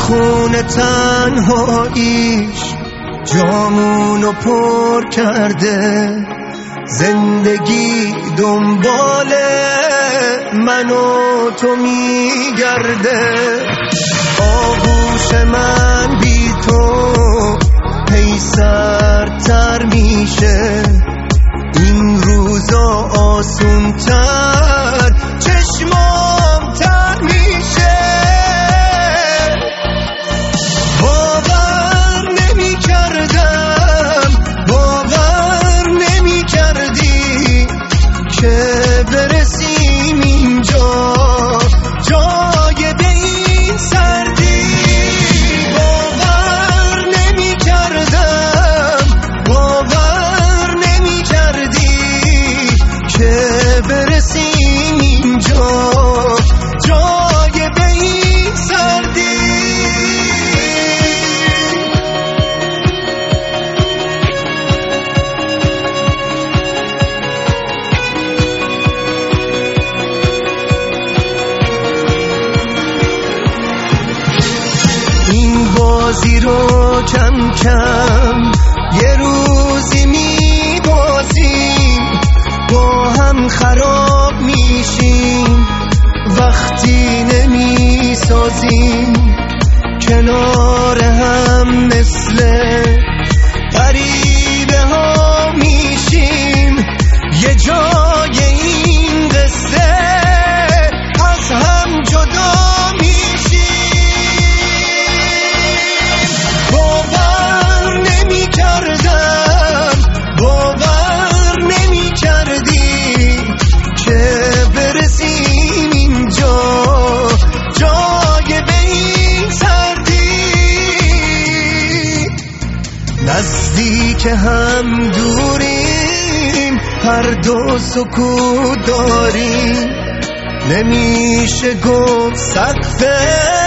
خون تنهاییش جامونو پر کرده، زندگی دنبال من و تو میگرده. آغوش من بی تو هی سردتر میشه، این روزا آسون تر چشمام تر میشه. باور نمی کردم، باور نمی کردی که برسیم اینجا، جای به این سردی. باور نمی کردم، باور نمی کردی که برسیم اینجا، جای به این سردی. این بازی رو کم کم یه روزی میبازیم، با هم خراب میشیم وقتی نمیسازیم کنار هم، مثل غریبه ها میشیم یه جای این قصه، از هم جدا میشیم. باور نمی کردم، باور نمی کردی که برسیم اینجا، جای به این سردی. نزدیک هم دوریم، هر دو سکوت داریم، نمیشه گفت سقف